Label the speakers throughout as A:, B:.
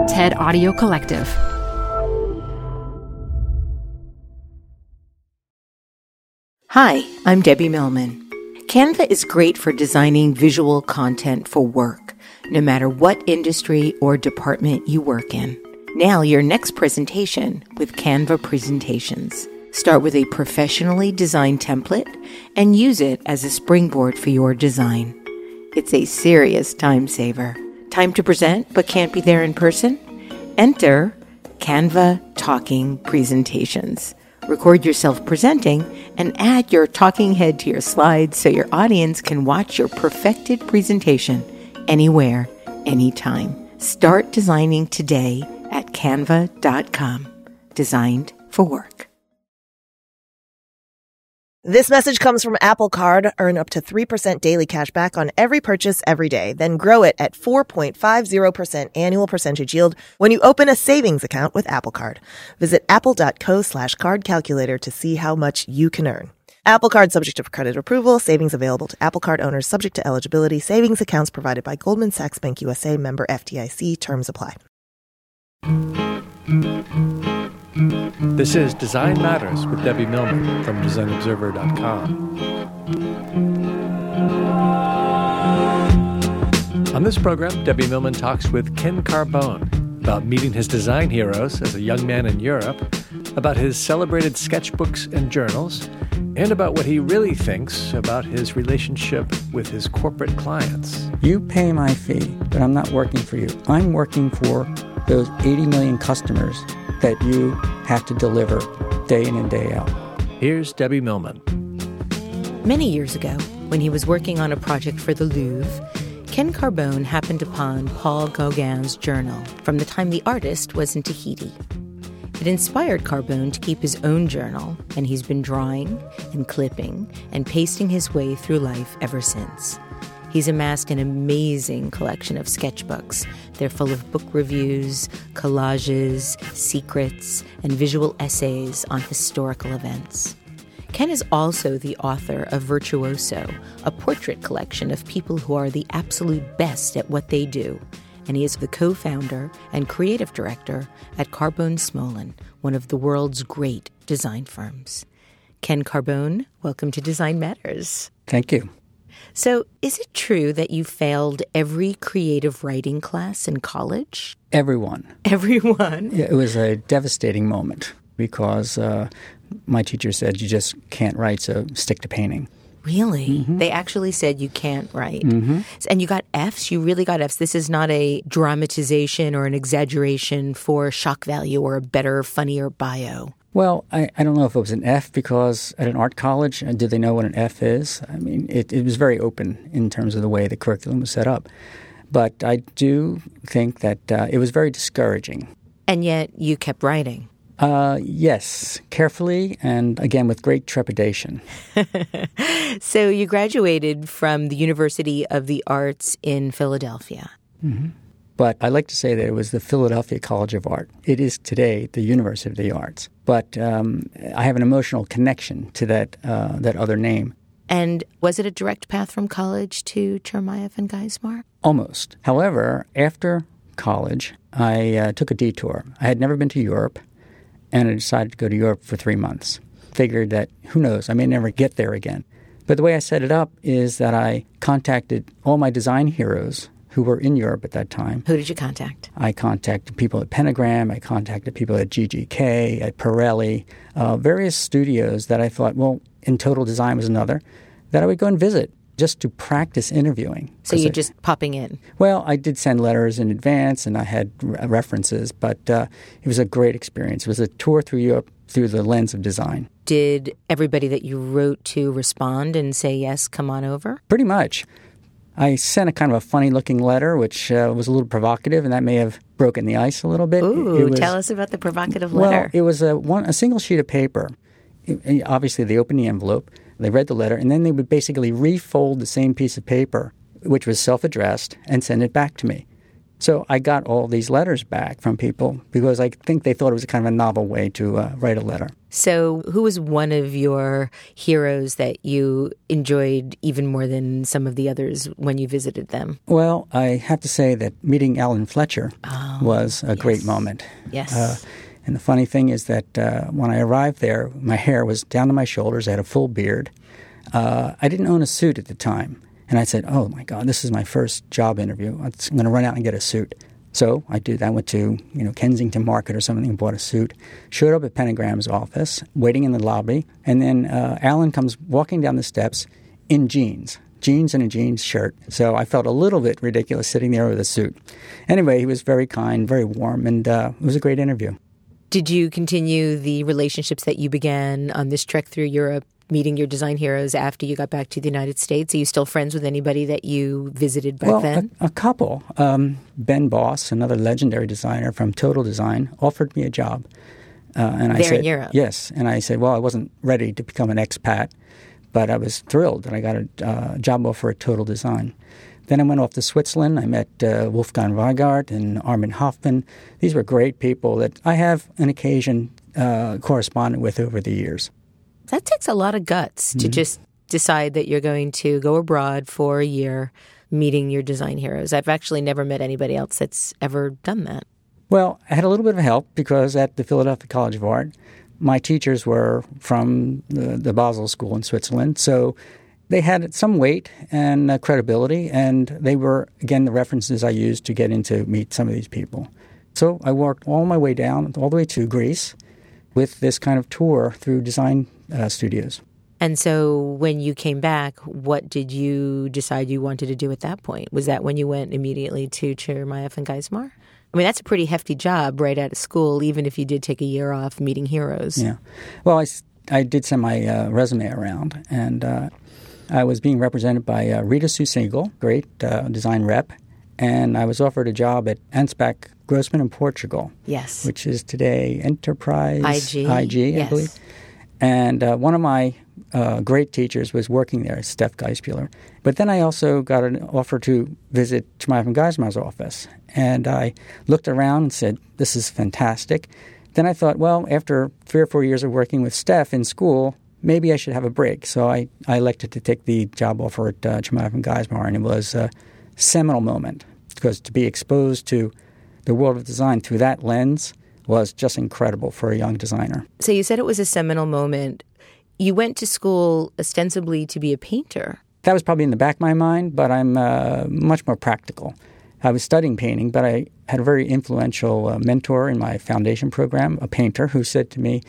A: TED Audio Collective.
B: Hi, I'm Debbie Millman. Canva is great for designing visual content for work, no matter what industry or department you work in. Now your next presentation with Canva Presentations. Start with a professionally designed template and use it as a springboard for your design. It's a serious time saver. Time to present but can't be there in person? Enter Canva Talking Presentations. Record yourself presenting and add your talking head to your slides so your audience can watch your perfected presentation anywhere, anytime. Start designing today at canva.com. Designed for work.
C: This message comes from Apple Card. Earn up to 3% daily cash back on every purchase every day. Then grow it at 4.50% annual percentage yield when you open a savings account with Apple Card. Visit apple.co/card calculator to see how much you can earn. Apple Card subject to credit approval. Savings available to Apple Card owners subject to eligibility. Savings accounts provided by Goldman Sachs Bank USA, member FDIC. Terms apply.
D: This is Design Matters with Debbie Millman from DesignObserver.com. On this program, Debbie Millman talks with Ken Carbone about meeting his design heroes as a young man in Europe, about his celebrated sketchbooks and journals, and about what he really thinks about his relationship with his corporate clients.
E: You pay my fee, but I'm not working for you. I'm working for those 80 million customers that you have to deliver day in and day out.
D: Here's Debbie Millman.
B: Many years ago, when he was working on a project for the Louvre, Ken Carbone happened upon Paul Gauguin's journal from the time the artist was in Tahiti. It inspired Carbone to keep his own journal, and he's been drawing and clipping and pasting his way through life ever since. He's amassed an amazing collection of sketchbooks. They're full of book reviews, collages, secrets, and visual essays on historical events. Ken is also the author of Virtuoso, a portrait collection of people who are the absolute best at what they do. And he is the co-founder and creative director at Carbone Smolin, one of the world's great design firms. Ken Carbone, welcome to Design Matters.
E: Thank you.
B: So, is it true that you failed every creative writing class in college?
E: Everyone.
B: Everyone?
E: It was a devastating moment because my teacher said you just can't write, so stick to painting.
B: Really?
E: Mm-hmm.
B: They actually said you can't write.
E: Mm-hmm.
B: And you got Fs? You really got Fs? This is not a dramatization or an exaggeration for shock value or a better, funnier bio.
E: Well, I don't know if it was an F because at an art college, did they know what an F is? I mean, it was very open in terms of the way the curriculum was set up. But I do think that it was very discouraging.
B: And yet you kept writing.
E: Yes, carefully and, again, with great trepidation.
B: So you graduated from the University of the Arts in Philadelphia.
E: Mm-hmm. But I like to say that it was the Philadelphia College of Art. It is today the University of the Arts. But I have an emotional connection to that other name.
B: And was it a direct path from college to Chermayeff and Geismar?
E: Almost. However, after college, I took a detour. I had never been to Europe, and I decided to go to Europe for 3 months. Figured that, who knows, I may never get there again. But the way I set it up is that I contacted all my design heroes who were in Europe at that time.
B: Who did you contact?
E: I contacted people at Pentagram. I contacted people at GGK, at Pirelli, various studios that I thought, well, In Total Design was another, that I would go and visit just to practice interviewing.
B: So you're just popping in?
E: Well, I did send letters in advance, and I had references, but it was a great experience. It was a tour through Europe through the lens of design.
B: Did everybody that you wrote to respond and say, yes, come on over?
E: Pretty much. I sent a kind of a funny-looking letter, which was a little provocative, and that may have broken the ice a little bit.
B: Ooh, tell us about the provocative letter.
E: Well, it was a single sheet of paper. Obviously, they opened the envelope, they read the letter, and then they would basically refold the same piece of paper, which was self-addressed, and send it back to me. So I got all these letters back from people because I think they thought it was kind of a novel way to write a letter.
B: So who was one of your heroes that you enjoyed even more than some of the others when you visited them?
E: Well, I have to say that meeting Alan Fletcher was a great moment.
B: Yes.
E: And the funny thing is that when I arrived there, my hair was down to my shoulders. I had a full beard. I didn't own a suit at the time. And I said, oh, my God, this is my first job interview. I'm going to run out and get a suit. So I did. I went to Kensington Market or something and bought a suit. Showed up at Pentagram's office, waiting in the lobby. And then Alan comes walking down the steps in jeans and a jeans shirt. So I felt a little bit ridiculous sitting there with a suit. Anyway, he was very kind, very warm, and it was a great interview.
B: Did you continue the relationships that you began on this trek through Europe, meeting your design heroes after you got back to the United States? Are you still friends with anybody that you visited back then?
E: A couple. Ben Boss, another legendary designer from Total Design, offered me a job. And I said,
B: in Europe?
E: Yes. And I said, well, I wasn't ready to become an expat, but I was thrilled that I got a job offer at Total Design. Then I went off to Switzerland. I met Wolfgang Weigart and Armin Hoffman. These were great people that I have on occasion corresponded with over the years.
B: That takes a lot of guts to just decide that you're going to go abroad for a year meeting your design heroes. I've actually never met anybody else that's ever done that.
E: Well, I had a little bit of help because at the Philadelphia College of Art, my teachers were from the Basel School in Switzerland. So they had some weight and credibility, and they were, again, the references I used to get in to meet some of these people. So I worked all my way down, all the way to Greece, with this kind of tour through design studios.
B: And so when you came back, what did you decide you wanted to do at that point? Was that when you went immediately to Chermayeff and Geismar? I mean, that's a pretty hefty job right out of school, even if you did take a year off meeting heroes.
E: Yeah. Well, I did send my resume around, and I was being represented by Rita Susingle, great design rep, and I was offered a job at Ansbach Grossman in Portugal.
B: Yes.
E: Which is today Enterprise IG,
B: yes.
E: I believe. And one of my great teachers was working there, Steph Geisbuehler. But then I also got an offer to visit Chermayeff and Geismar's office. And I looked around and said, this is fantastic. Then I thought, well, after 3 or 4 years of working with Steph in school, maybe I should have a break. So I elected to take the job offer at Chermayeff and Geismar, and it was a seminal moment because to be exposed to the world of design through that lens was just incredible for a young designer.
B: So you said it was a seminal moment. You went to school ostensibly to be a painter.
E: That was probably in the back of my mind, but I'm much more practical. I was studying painting, but I had a very influential mentor in my foundation program, a painter, who said to me,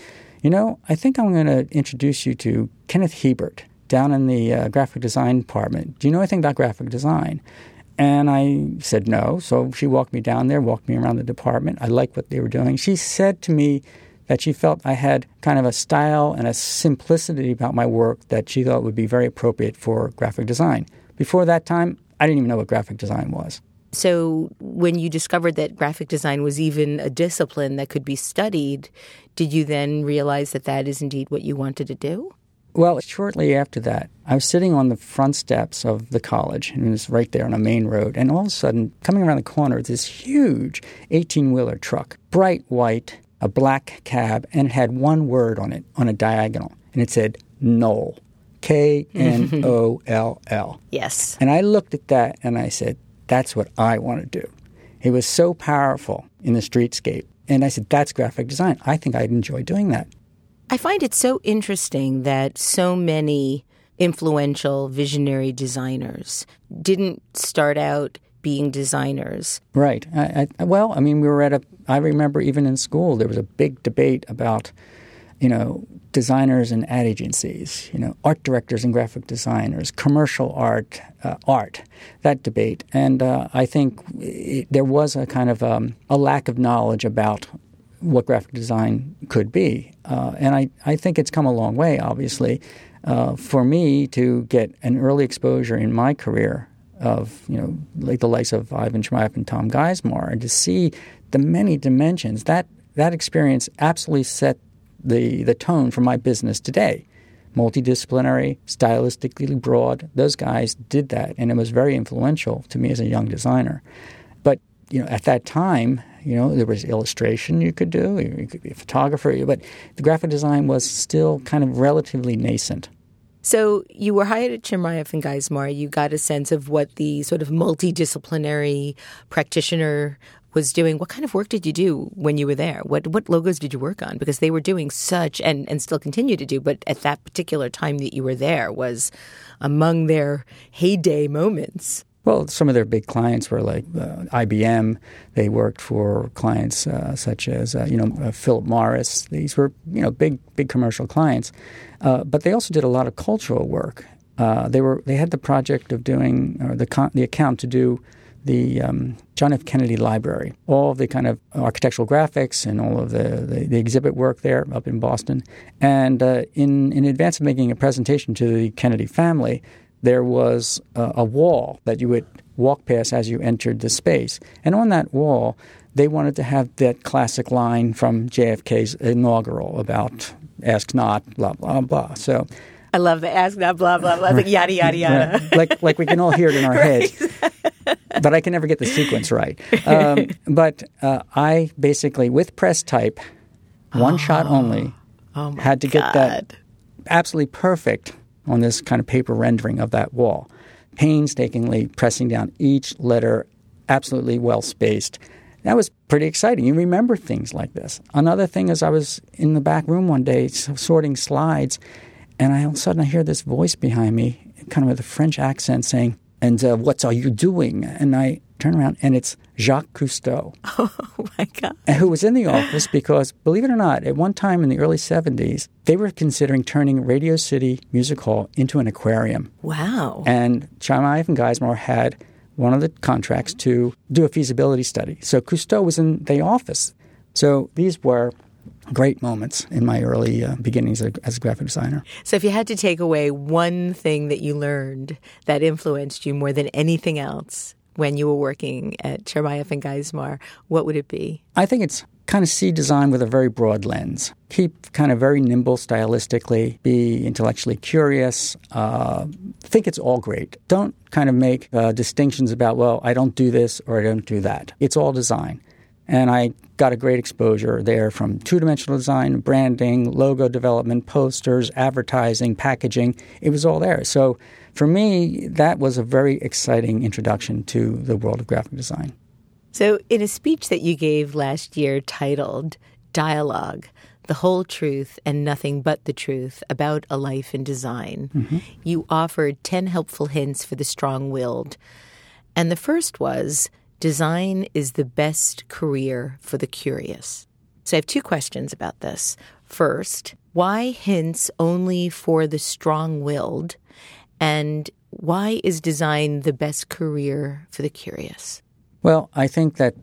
E: I think I'm going to introduce you to Kenneth Hebert down in the graphic design department. Do you know anything about graphic design? And I said no. So she walked me down there, walked me around the department. I liked what they were doing. She said to me that she felt I had kind of a style and a simplicity about my work that she thought would be very appropriate for graphic design. Before that time, I didn't even know what graphic design was.
B: So when you discovered that graphic design was even a discipline that could be studied, did you then realize that that is indeed what you wanted to do?
E: Well, shortly after that, I was sitting on the front steps of the college, and it was right there on a main road, and all of a sudden, coming around the corner, this huge 18-wheeler truck, bright white, a black cab, and it had one word on it, on a diagonal, and it said Knoll, K-N-O-L-L.
B: Yes.
E: And I looked at that, and I said, that's what I want to do. It was so powerful in the streetscape, and I said, that's graphic design. I think I'd enjoy doing that.
B: I find it so interesting that so many influential visionary designers didn't start out being designers.
E: Right. We were I remember even in school there was a big debate about, designers and ad agencies, art directors and graphic designers, commercial art, that debate. And I think there was a kind of a lack of knowledge about what graphic design could be. And I think it's come a long way, obviously. For me to get an early exposure in my career of, like the likes of Ivan Chermayeff and Tom Geismar, and to see the many dimensions, that experience absolutely set the tone for my business today. Multidisciplinary, stylistically broad, those guys did that, and it was very influential to me as a young designer. But, at that time, there was illustration you could do. You could be a photographer. But the graphic design was still kind of relatively nascent.
B: So you were hired at Chermayeff and Geismar. You got a sense of what the sort of multidisciplinary practitioner was doing. What kind of work did you do when you were there? What logos did you work on? Because they were doing such, and still continue to do, but at that particular time that you were there was among their heyday moments.
E: Well, some of their big clients were like IBM. They worked for clients such as Philip Morris. These were big commercial clients, but they also did a lot of cultural work. They had the project of doing the account to do the John F. Kennedy Library, all of the kind of architectural graphics and all of the exhibit work there up in Boston. And in advance of making a presentation to the Kennedy family, there was a wall that you would walk past as you entered the space. And on that wall, they wanted to have that classic line from JFK's inaugural about ask not, blah, blah, blah. So
B: I love the ask not, blah, blah, blah, like yada, yada, yada.
E: Like we can all hear it in our heads. But I can never get the sequence right. But I basically, with press type, one shot only, had to get that absolutely perfect on this kind of paper rendering of that wall, painstakingly pressing down each letter, absolutely well-spaced. That was pretty exciting. You remember things like this. Another thing is I was in the back room one day sorting slides, and all of a sudden I hear this voice behind me, kind of with a French accent saying, and what are you doing? And I turn around, and it's Jacques Cousteau.
B: Oh, my God.
E: Who was in the office because, believe it or not, at one time in the early 70s, they were considering turning Radio City Music Hall into an aquarium.
B: Wow.
E: And Chermayeff and Geismar had one of the contracts to do a feasibility study. So Cousteau was in the office. So these were great moments in my early beginnings as a graphic designer.
B: So if you had to take away one thing that you learned that influenced you more than anything else when you were working at Chermayeff and Geismar, what would it be?
E: I think it's kind of see design with a very broad lens. Keep kind of very nimble stylistically, be intellectually curious, think it's all great. Don't kind of make distinctions about, well, I don't do this or I don't do that. It's all design. And I got a great exposure there from two-dimensional design, branding, logo development, posters, advertising, packaging. It was all there. So for me, that was a very exciting introduction to the world of graphic design.
B: So in a speech that you gave last year titled Dialogue, The Whole Truth and Nothing But the Truth About a Life in Design, you offered 10 helpful hints for the strong-willed. And the first was, design is the best career for the curious. So I have two questions about this. First, why hints only for the strong-willed? And why is design the best career for the curious?
E: Well, I think that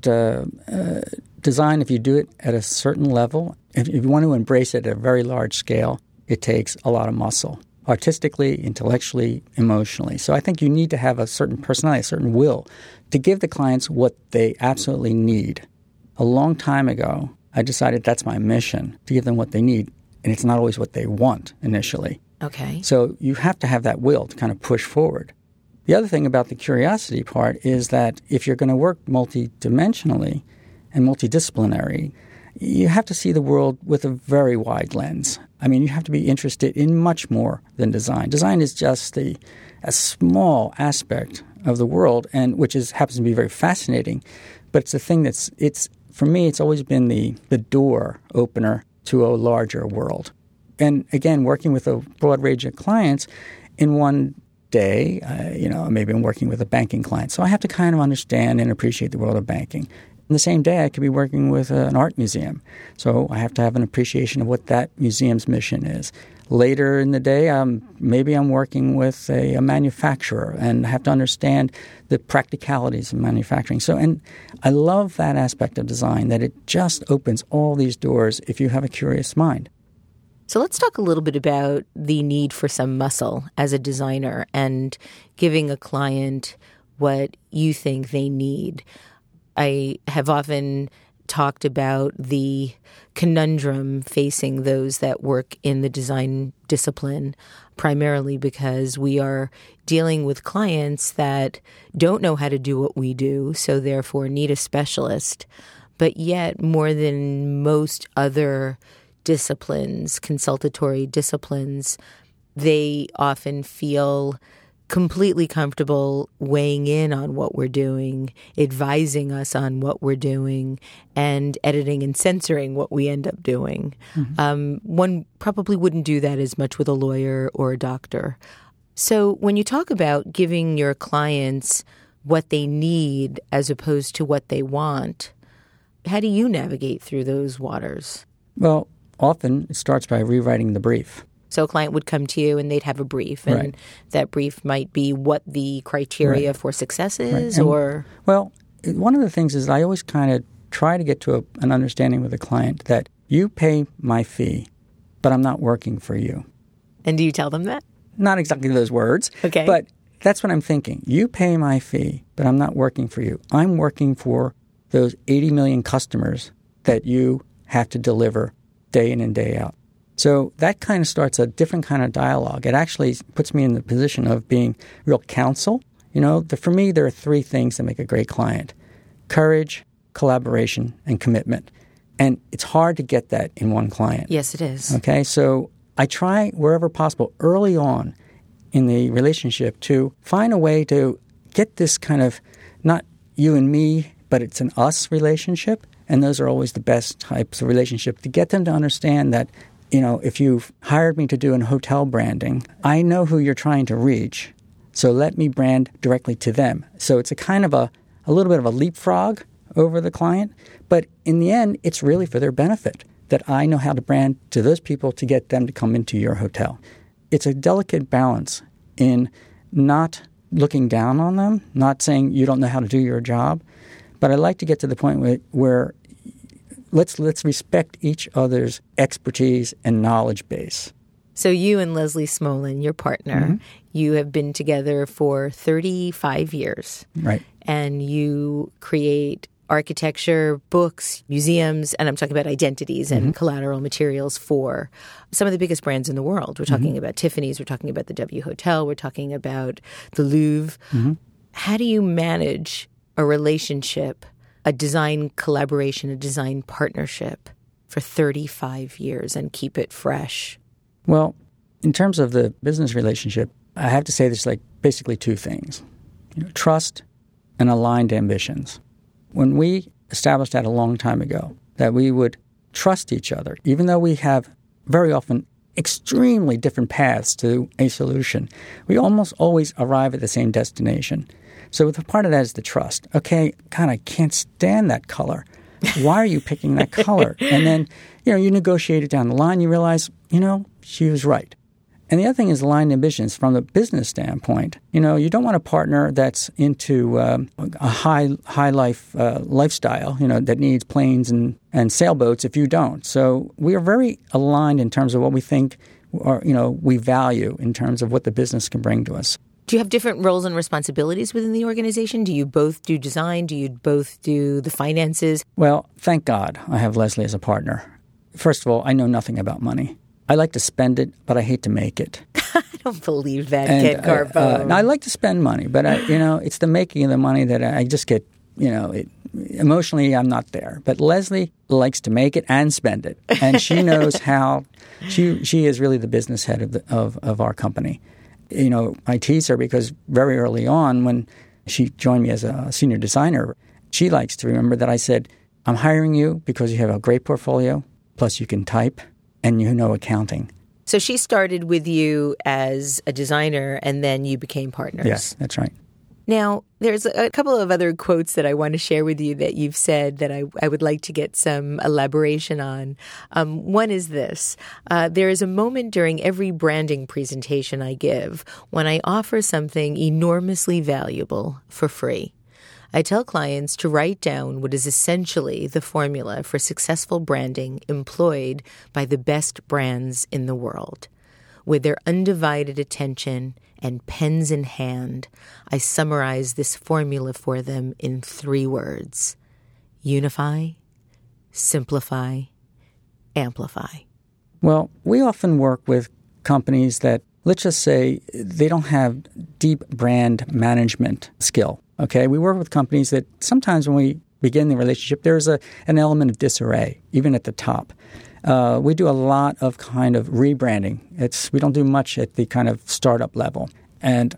E: design, if you do it at a certain level, if you want to embrace it at a very large scale, it takes a lot of muscle, artistically, intellectually, emotionally. So I think you need to have a certain personality, a certain will to give the clients what they absolutely need. A long time ago, I decided that's my mission, to give them what they need, and it's not always what they want initially.
B: Okay.
E: So you have to have that will to kind of push forward. The other thing about the curiosity part is that if you're going to work multidimensionally and multidisciplinary, you have to see the world with a very wide lens. I mean, you have to be interested in much more than design. Design is just a small aspect of the world, and which happens to be very fascinating. But it's the thing for me, it's always been the door opener to a larger world. And again, working with a broad range of clients, in one day, maybe I'm working with a banking client. So I have to kind of understand and appreciate the world of banking. In the same day, I could be working with an art museum. So I have to have an appreciation of what that museum's mission is. Later in the day, maybe I'm working with a manufacturer and I have to understand the practicalities of manufacturing. And I love that aspect of design, that it just opens all these doors if you have a curious mind.
B: So let's talk a little bit about the need for some muscle as a designer and giving a client what you think they need. I have often talked about the conundrum facing those that work in the design discipline, primarily because we are dealing with clients that don't know how to do what we do, so therefore need a specialist. But yet, more than most other disciplines, consultatory disciplines, they often feel completely comfortable weighing in on what we're doing, advising us on what we're doing, and editing and censoring what we end up doing. One probably wouldn't do that as much with a lawyer or a doctor. So when you talk about giving your clients what they need as opposed to what they want, how do you navigate through those waters?
E: Well, often it starts by rewriting the brief.
B: So a client would come to you and they'd have a brief, and that brief might be what the criteria for success is, or?
E: Well, one of the things is I always kind of try to get to an understanding with the client that you pay my fee, but I'm not working for you.
B: And do you tell them that?
E: Not exactly those words, but that's what I'm thinking. You pay my fee, but I'm not working for you. I'm working for those 80 million customers that you have to deliver day in and day out. So that kind of starts a different kind of dialogue. It actually puts me in the position of being real counsel. For me, there are three things that make a great client: courage, collaboration, and commitment. And it's hard to get that in one client.
B: Yes, it is.
E: Okay, so I try wherever possible early on in the relationship to find a way to get this kind of not you and me, but it's an us relationship. And those are always the best types of relationship, to get them to understand that if you've hired me to do an hotel branding, I know who you're trying to reach, so let me brand directly to them. So it's a kind of a little bit of a leapfrog over the client, but in the end, it's really for their benefit that I know how to brand to those people to get them to come into your hotel. It's a delicate balance in not looking down on them, not saying you don't know how to do your job, but I like to get to the point where let's respect each other's expertise and knowledge base.
B: So you and Leslie Smolin, your partner, you have been together for 35 years.
E: Right.
B: And you create architecture, books, museums, and I'm talking about identities and collateral materials for some of the biggest brands in the world. We're talking about Tiffany's, we're talking about the W Hotel, we're talking about the Louvre. How do you manage a relationship, a design collaboration, a design partnership for 35 years and keep it fresh?
E: Well, in terms of the business relationship, I have to say there's basically two things: trust and aligned ambitions. When we established that a long time ago, that we would trust each other, even though we have very often extremely different paths to a solution, we almost always arrive at the same destination. So the part of that is the trust. Okay, God, I can't stand that color. Why are you picking that color? And then, you negotiate it down the line. You realize, she was right. And the other thing is aligned ambitions from the business standpoint. You don't want a partner that's into a high life lifestyle, that needs planes and sailboats if you don't. So we are very aligned in terms of what we think or, we value in terms of what the business can bring to us.
B: Do you have different roles and responsibilities within the organization? Do you both do design? Do you both do the finances?
E: Well, thank God I have Leslie as a partner. First of all, I know nothing about money. I like to spend it, but I hate to make it.
B: I don't believe that, Ken Carbone.
E: I like to spend money, but it's the making of the money that I just get, emotionally I'm not there. But Leslie likes to make it and spend it, and she knows how. She is really the business head of our company. I tease her because very early on when she joined me as a senior designer, she likes to remember that I said, I'm hiring you because you have a great portfolio, plus you can type and you know accounting.
B: So she started with you as a designer and then you became partners.
E: Yes, that's right.
B: Now, there's a couple of other quotes that I want to share with you that you've said that I would like to get some elaboration on. One is this. There is a moment during every branding presentation I give when I offer something enormously valuable for free. I tell clients to write down what is essentially the formula for successful branding employed by the best brands in the world. With their undivided attention and pens in hand, I summarize this formula for them in 3 words: unify, simplify, amplify.
E: Well, we often work with companies that, let's just say, they don't have deep brand management skill. Okay, we work with companies that sometimes when we begin the relationship, there's an element of disarray, even at the top. We do a lot of kind of rebranding. We don't do much at the kind of startup level. And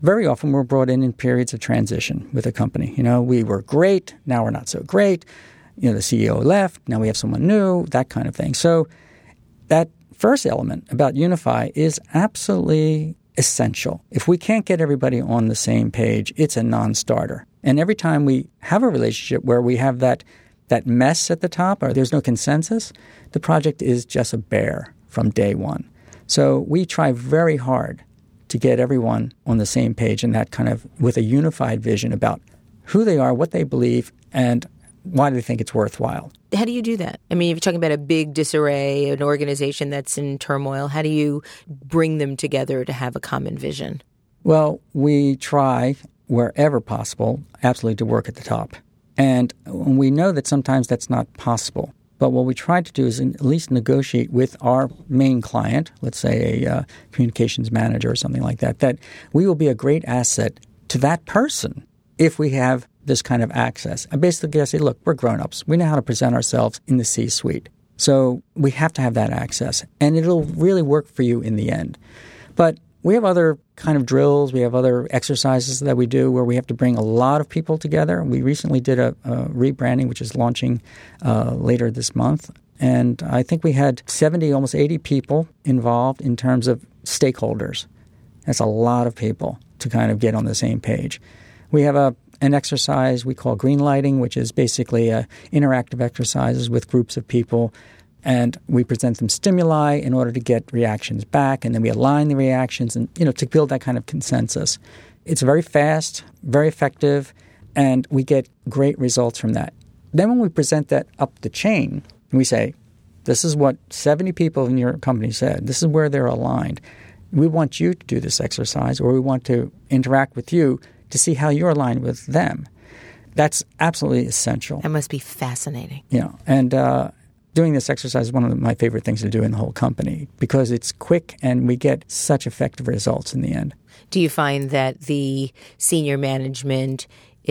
E: very often we're brought in periods of transition with a company. We were great, now we're not so great. The CEO left, now we have someone new, that kind of thing. So that first element about Unify is absolutely essential. If we can't get everybody on the same page, it's a non-starter. And every time we have a relationship where we have that mess at the top or there's no consensus, the project is just a bear from day one. So we try very hard to get everyone on the same page and that kind of with a unified vision about who they are, what they believe, and why do they think it's worthwhile.
B: How do you do that? I mean, if you're talking about a big disarray, an organization that's in turmoil, how do you bring them together to have a common vision?
E: Well, we try, wherever possible, absolutely to work at the top. And we know that sometimes that's not possible. But what we try to do is at least negotiate with our main client, let's say a communications manager or something like that, that we will be a great asset to that person if we have this kind of access. I basically say, look, we're grown-ups. We know how to present ourselves in the C-suite. So we have to have that access. And it'll really work for you in the end. But we have other kind of drills. We have other exercises that we do where we have to bring a lot of people together. We recently did a rebranding, which is launching later this month. And I think we had 70, almost 80 people involved in terms of stakeholders. That's a lot of people to kind of get on the same page. We have an exercise we call green lighting, which is basically interactive exercises with groups of people. And we present them stimuli in order to get reactions back. And then we align the reactions and, to build that kind of consensus. It's very fast, very effective, and we get great results from that. Then when we present that up the chain, we say, this is what 70 people in your company said. This is where they're aligned. We want you to do this exercise, or we want to interact with you to see how you're aligned with them. That's absolutely essential.
B: That must be fascinating.
E: And doing this exercise is one of my favorite things to do in the whole company because it's quick and we get such effective results in the end.
B: Do you find that the senior management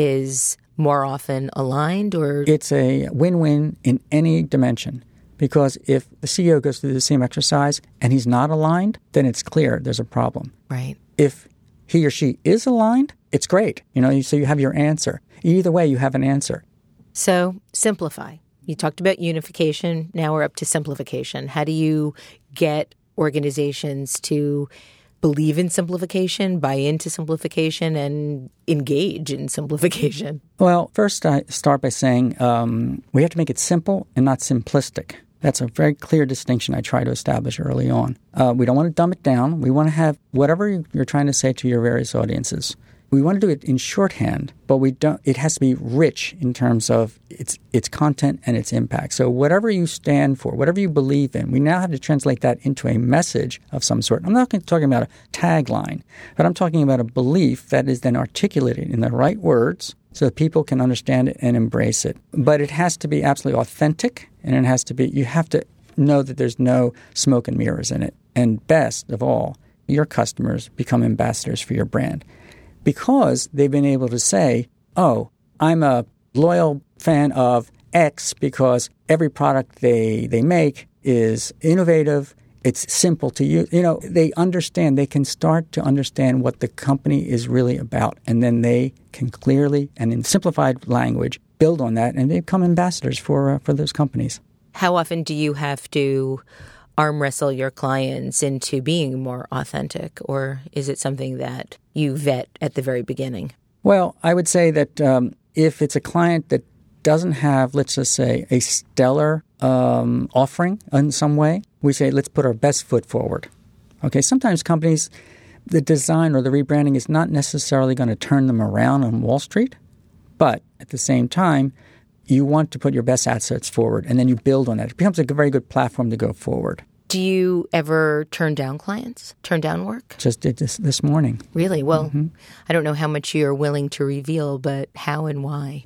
B: is more often aligned or?
E: It's a win-win in any dimension because if the CEO goes through the same exercise and he's not aligned, then it's clear there's a problem.
B: Right.
E: If he or she is aligned, it's great. So you have your answer. Either way, you have an answer.
B: So simplify. You talked about unification. Now we're up to simplification. How do you get organizations to believe in simplification, buy into simplification, and engage in simplification?
E: Well, first I start by saying we have to make it simple and not simplistic. That's a very clear distinction I try to establish early on. We don't want to dumb it down. We want to have whatever you're trying to say to your various audiences. We want to do it in shorthand, but we don't. It has to be rich in terms of its content and its impact. So whatever you stand for, whatever you believe in, we now have to translate that into a message of some sort. I'm not talking about a tagline, but I'm talking about a belief that is then articulated in the right words so that people can understand it and embrace it. But it has to be absolutely authentic, and it has to be. You have to know that there's no smoke and mirrors in it. And best of all, your customers become ambassadors for your brand. Because they've been able to say, oh, I'm a loyal fan of X because every product they make is innovative, it's simple to use. They understand, they can start to understand what the company is really about. And then they can clearly and in simplified language build on that and they become ambassadors for those companies.
B: How often do you have to arm wrestle your clients into being more authentic, or is it something that you vet at the very beginning?
E: Well, I would say that if it's a client that doesn't have, let's just say, a stellar offering in some way, we say, let's put our best foot forward. Okay, sometimes companies, the design or the rebranding is not necessarily going to turn them around on Wall Street, but at the same time, you want to put your best assets forward, and then you build on that. It becomes a very good platform to go forward.
B: Do you ever turn down clients, turn down work?
E: Just did this morning.
B: Really? Well, I don't know how much you're willing to reveal, but how and why?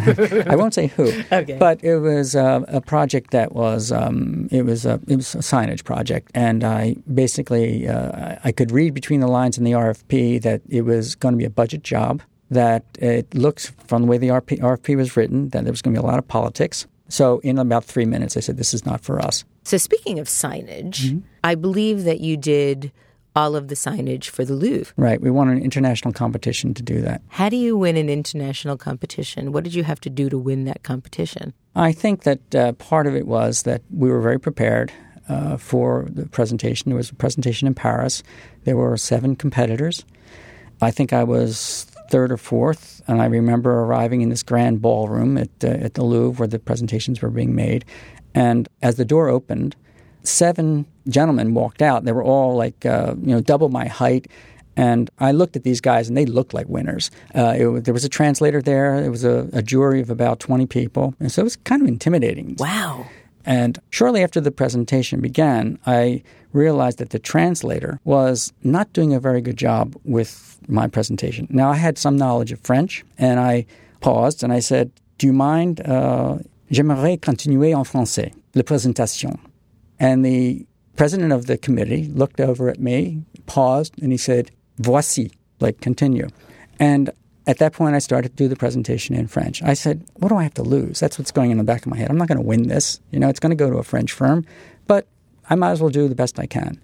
E: I won't say who.
B: Okay.
E: But it was a project that was it was a signage project, and I basically I could read between the lines in the RFP that it was going to be a budget job. That it looks from the way the RFP was written that there was going to be a lot of politics. So in about 3 minutes, I said, this is not for us.
B: So speaking of signage, I believe that you did all of the signage for the Louvre.
E: Right. We won an international competition to do that.
B: How do you win an international competition? What did you have to do to win that competition?
E: I think that part of it was that we were very prepared for the presentation. There was a presentation in Paris. There were 7 competitors. I think I was third or fourth, and I remember arriving in this grand ballroom at the Louvre where the presentations were being made. And as the door opened, 7 gentlemen walked out. They were all like, double my height. And I looked at these guys, and they looked like winners. There was a translator there. There was a jury of about 20 people. And so it was kind of intimidating.
B: Wow.
E: And shortly after the presentation began, I realized that the translator was not doing a very good job with my presentation. Now, I had some knowledge of French, and I paused, and I said, "Do you mind? J'aimerais continuer en français, la présentation." And the president of the committee looked over at me, paused, and he said, "Voici," like continue. And at that point, I started to do the presentation in French. I said, what do I have to lose? That's what's going in the back of my head. I'm not going to win this. It's going to go to a French firm, but I might as well do the best I can.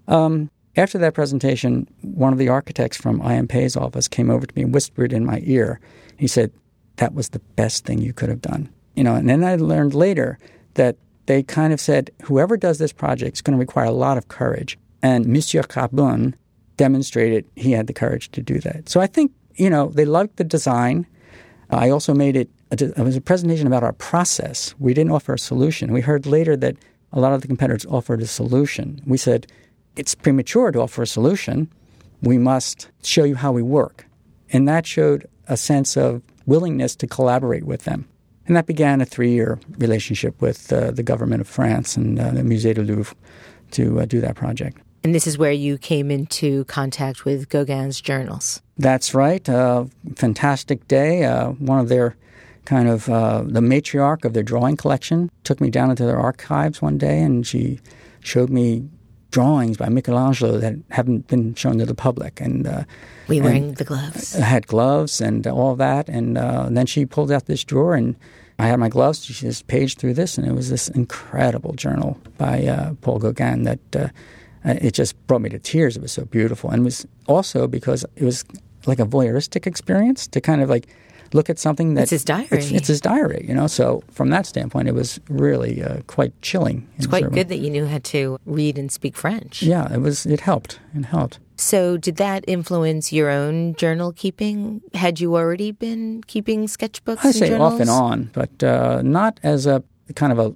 E: After that presentation, one of the architects from IMP's office came over to me and whispered in my ear. He said, that was the best thing you could have done. And then I learned later that they kind of said, whoever does this project is going to require a lot of courage. And Monsieur Carbone demonstrated he had the courage to do that. So I think, they liked the design. I also made it was a presentation about our process. We didn't offer a solution. We heard later that a lot of the competitors offered a solution. We said, it's premature to offer a solution. We must show you how we work. And that showed a sense of willingness to collaborate with them. And that began a 3-year relationship with the government of France and the Musée du Louvre to do that project.
B: And this is where you came into contact with Gauguin's journals.
E: That's right. Fantastic day. One of their kind of the matriarch of their drawing collection took me down into their archives one day, and she showed me drawings by Michelangelo that haven't been shown to the public. And
B: were you wearing the gloves?
E: I had gloves and all that. And then she pulled out this drawer, and I had my gloves. She just paged through this, and it was this incredible journal by Paul Gauguin that it just brought me to tears. It was so beautiful. And it was also because it was like a voyeuristic experience to kind of like look at something that...
B: It's his diary.
E: It's his diary, So from that standpoint, it was really quite chilling.
B: It's quite good that you knew how to read and speak French.
E: Yeah, it helped. It helped.
B: So did that influence your own journal keeping? Had you already been keeping sketchbooks and
E: say
B: journals?
E: Off and on, but not as a kind of a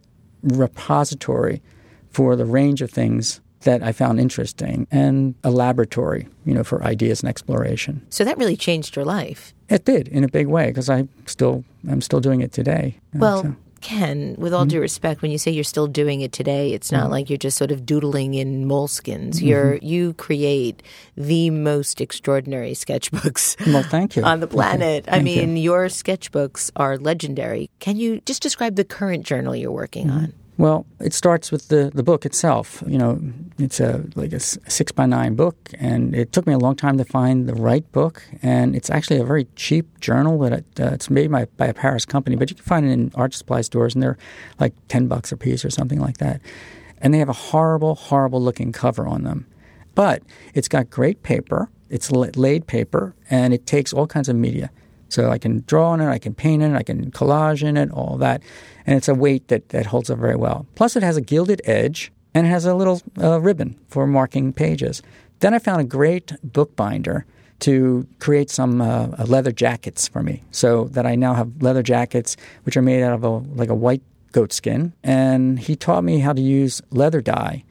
E: repository for the range of things that I found interesting, and a laboratory, for ideas and exploration.
B: So that really changed your life.
E: It did, in a big way, because I'm still doing it today.
B: Well, Ken, with all due respect, when you say you're still doing it today, it's not like you're just sort of doodling in moleskins. You create the most extraordinary sketchbooks
E: well, thank you.
B: on the planet.
E: Thank you.
B: Your sketchbooks are legendary. Can you just describe the current journal you're working on?
E: Well, it starts with the book itself. It's like a 6x9 book, and it took me a long time to find the right book. And it's actually a very cheap journal, but it's made by a Paris company. But you can find it in art supply stores, and they're like $10 a piece or something like that. And they have a horrible, horrible looking cover on them. But it's got great paper. It's laid paper, and it takes all kinds of media. So I can draw on it, I can paint in it, I can collage in it, all that. And it's a weight that holds up very well. Plus it has a gilded edge, and it has a little ribbon for marking pages. Then I found a great bookbinder to create some leather jackets for me, so that I now have leather jackets which are made out of a white goat skin. And he taught me how to use leather dye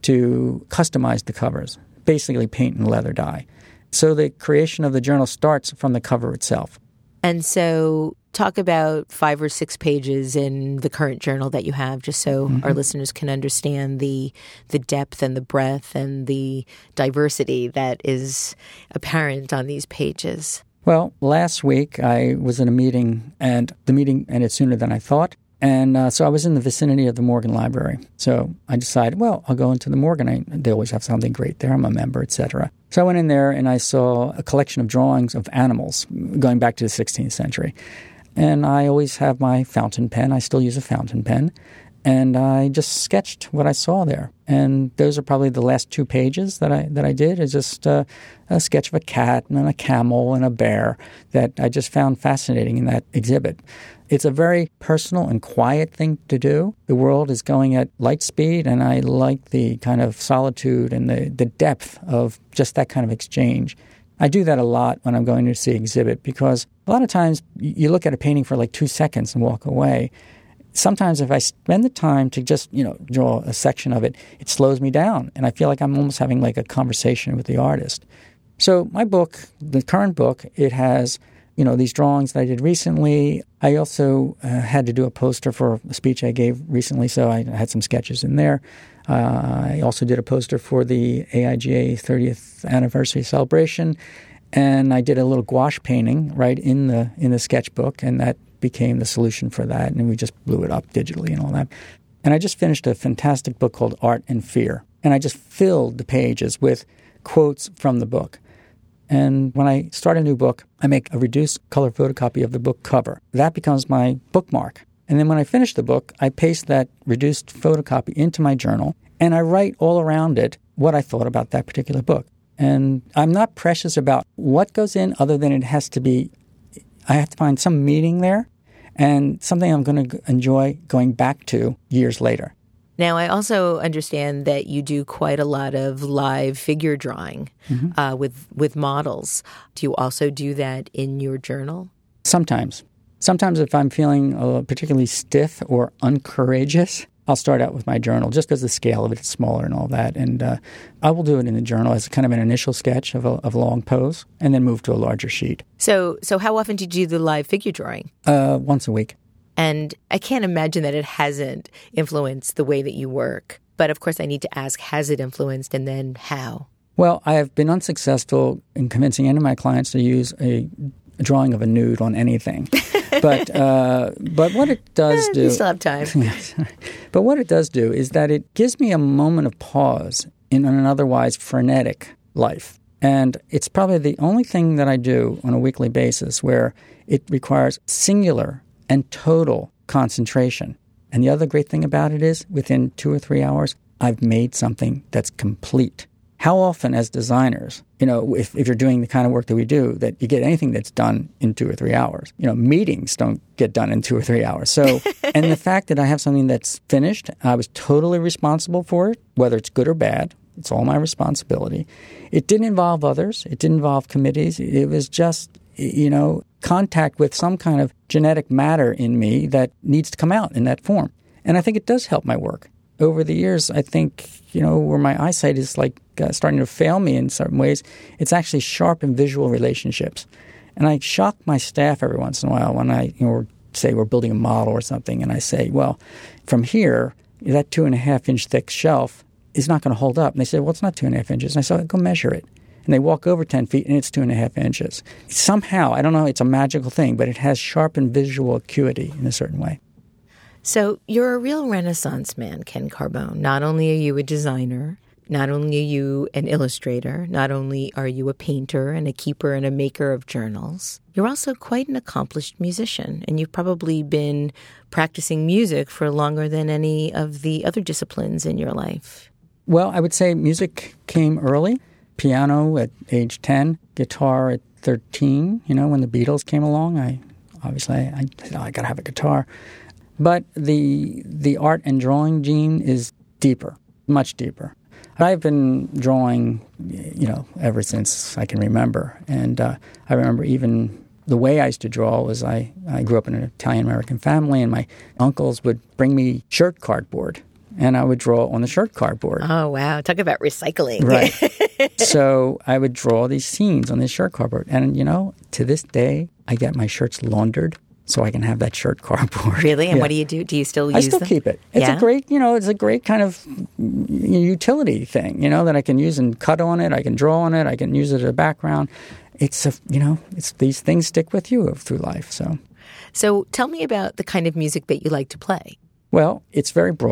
E: to customize the covers, basically paint and leather dye. So the creation of the journal starts from the cover itself.
B: And so talk about 5 or 6 pages in the current journal that you have, just so our listeners can understand the depth and the breadth and the diversity that is apparent on these pages.
E: Well, last week I was in a meeting, and the meeting ended sooner than I thought. And so I was in the vicinity of the Morgan Library. So I decided, well, I'll go into the Morgan. They always have something great there. I'm a member, etc. So I went in there and I saw a collection of drawings of animals going back to the 16th century. And I always have my fountain pen. I still use a fountain pen. and I just sketched what I saw there. And those are probably the last 2 pages that I did. It's just a sketch of a cat and a camel and a bear that I just found fascinating in that exhibit. It's a very personal and quiet thing to do. The world is going at light speed, and I like the kind of solitude and the depth of just that kind of exchange. I do that a lot when I'm going to see an exhibit, because a lot of times you look at a painting for like 2 seconds and walk away. Sometimes if I spend the time to just, draw a section of it, it slows me down, and I feel like I'm almost having like a conversation with the artist. So my book, the current book, it has these drawings that I did recently. I also had to do a poster for a speech I gave recently, so I had some sketches in there. I also did a poster for the AIGA 30th anniversary celebration, and I did a little gouache painting right in the sketchbook, and that became the solution for that, and we just blew it up digitally and all that. And I just finished a fantastic book called Art and Fear, and I just filled the pages with quotes from the book. And when I start a new book, I make a reduced color photocopy of the book cover. That becomes my bookmark. And then when I finish the book, I paste that reduced photocopy into my journal, and I write all around it what I thought about that particular book. And I'm not precious about what goes in, other than I have to find some meaning there and something I'm going to enjoy going back to years later.
B: Now, I also understand that you do quite a lot of live figure drawing with models. Do you also do that in your journal? Sometimes if I'm feeling particularly stiff or uncourageous, I'll start out with my journal just because the scale of it is smaller and all that. And I will do it in the journal as kind of an initial sketch of a long pose and then move to a larger sheet. So how often do you do the live figure drawing? Once a week. And I can't imagine that it hasn't influenced the way that you work. But of course, I need to ask, has it influenced, and then how? Well, I have been unsuccessful in convincing any of my clients to use a drawing of a nude on anything. But what it does do... You still have time. But what it does do is that it gives me a moment of pause in an otherwise frenetic life. And it's probably the only thing that I do on a weekly basis where it requires singular and total concentration. And the other great thing about it is within 2 or 3 hours, I've made something that's complete. How often as designers, if you're doing the kind of work that we do, that you get anything that's done in 2 or 3 hours. Meetings don't get done in 2 or 3 hours. So, and the fact that I have something that's finished, I was totally responsible for it, whether it's good or bad. It's all my responsibility. It didn't involve others. It didn't involve committees. It was just, contact with some kind of genetic matter in me that needs to come out in that form. And I think it does help my work. Over the years, I think, where my eyesight is like starting to fail me in certain ways, it's actually sharpened visual relationships. And I shock my staff every once in a while when I, say we're building a model or something, and I say, well, from here, that 2.5-inch thick shelf is not going to hold up. And they say, well, it's not 2.5 inches. And I say, go measure it. And they walk over 10 feet, and it's 2.5 inches. Somehow, I don't know, it's a magical thing, but it has sharpened visual acuity in a certain way. So you're a real Renaissance man, Ken Carbone. Not only are you a designer, not only are you an illustrator, not only are you a painter and a keeper and a maker of journals, you're also quite an accomplished musician. And you've probably been practicing music for longer than any of the other disciplines in your life. Well, I would say music came early. Piano at age 10, guitar at 13. When the Beatles came along, I got to have a guitar. But the art and drawing gene is deeper, much deeper. I've been drawing, ever since I can remember. And I remember even the way I used to draw was I grew up in an Italian-American family, and my uncles would bring me shirt cardboard. And I would draw on the shirt cardboard. Oh, wow. Talk about recycling. Right. So I would draw these scenes on this shirt cardboard. And, to this day, I get my shirts laundered so I can have that shirt cardboard. Really? And what do you do? Do you still use them? I still keep it. It's a great kind of utility thing, that I can use and cut on it. I can draw on it. I can use it as a background. It's these things stick with you through life. So tell me about the kind of music that you like to play. Well, it's very broad.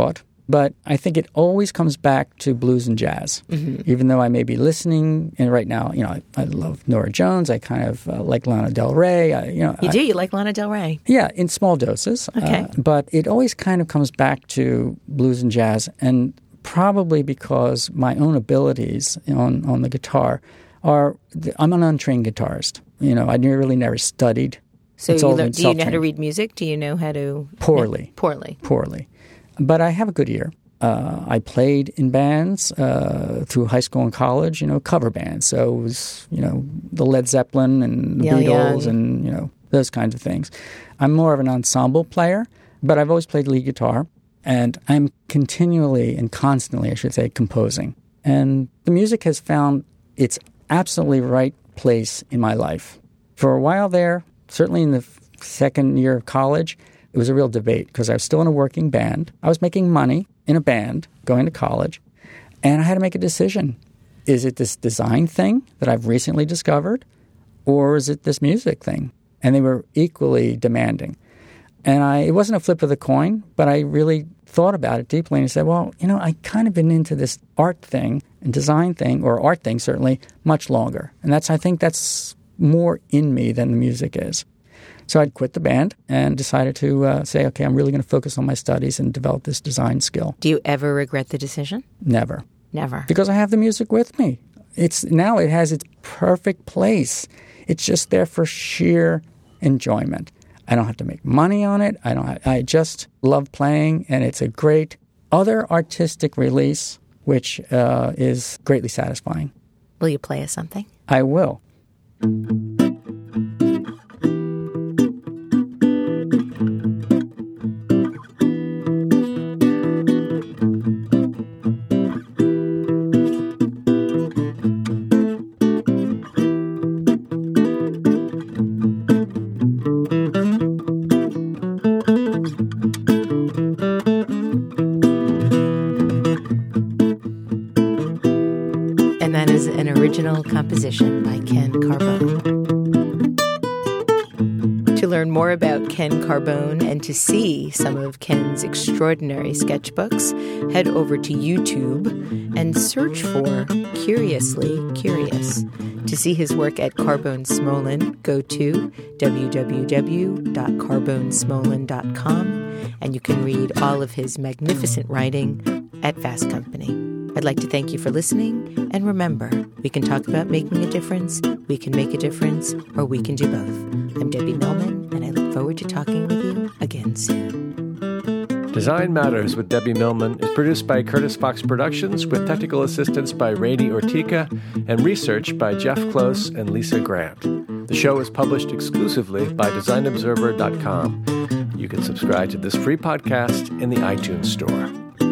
E: But I think it always comes back to blues and jazz. Even though I may be listening, and right now, I love Nora Jones. I kind of like Lana Del Rey.
B: You like Lana Del Rey?
E: Yeah, in small doses.
B: Okay.
E: But it always kind of comes back to blues and jazz, and probably because my own abilities on the guitar I'm an untrained guitarist. I really never studied.
B: So do you know how to read music? Do you know how to?
E: Poorly.
B: Poorly.
E: But I have a good ear. I played in bands through high school and college, cover bands. So it was, the Led Zeppelin and the Beatles and, those kinds of things. I'm more of an ensemble player, but I've always played lead guitar. And I'm continually and constantly, I should say, composing. And the music has found its absolutely right place in my life. For a while there, certainly in the second year of college, it was a real debate because I was still in a working band. I was making money in a band going to college, and I had to make a decision. Is it this design thing that I've recently discovered, or is it this music thing? And they were equally demanding. And it wasn't a flip of the coin, but I really thought about it deeply and said, well, I kind of been into this art thing and design thing, or art thing certainly, much longer. And I think that's more in me than the music is. So I'd quit the band and decided to say, okay, I'm really going to focus on my studies and develop this design skill.
B: Do you ever regret the decision?
E: Never.
B: Never.
E: Because I have the music with me. Now it has its perfect place. It's just there for sheer enjoyment. I don't have to make money on it. I just love playing, and it's a great other artistic release, which is greatly satisfying.
B: Will you play us something?
E: I will.
B: And that is an original composition by Ken Carbone. To learn more about Ken Carbone and to see some of Ken's extraordinary sketchbooks, head over to YouTube and search for Curiously Curious. To see his work at Carbone Smolin, go to www.carbonesmolin.com, and you can read all of his magnificent writing at Fast Company. I'd like to thank you for listening, and remember, we can talk about making a difference, we can make a difference, or we can do both. I'm Debbie Millman, and I look forward to talking with you again soon.
D: Design Matters with Debbie Millman is produced by Curtis Fox Productions with technical assistance by Rainey Ortica and research by Jeff Close and Lisa Grant. The show is published exclusively by DesignObserver.com. You can subscribe to this free podcast in the iTunes Store.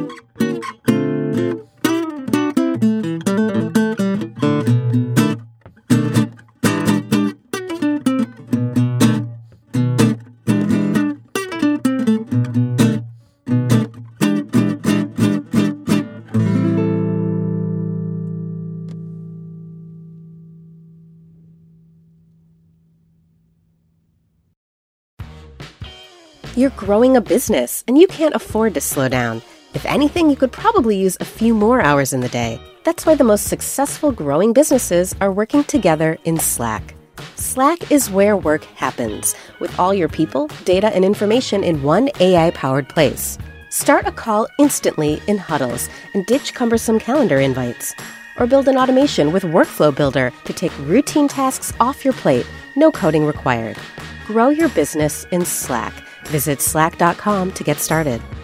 A: You're growing a business, and you can't afford to slow down. If anything, you could probably use a few more hours in the day. That's why the most successful growing businesses are working together in Slack. Slack is where work happens, with all your people, data, and information in one AI-powered place. Start a call instantly in huddles and ditch cumbersome calendar invites. Or build an automation with Workflow Builder to take routine tasks off your plate, no coding required. Grow your business in Slack. Visit slack.com to get started.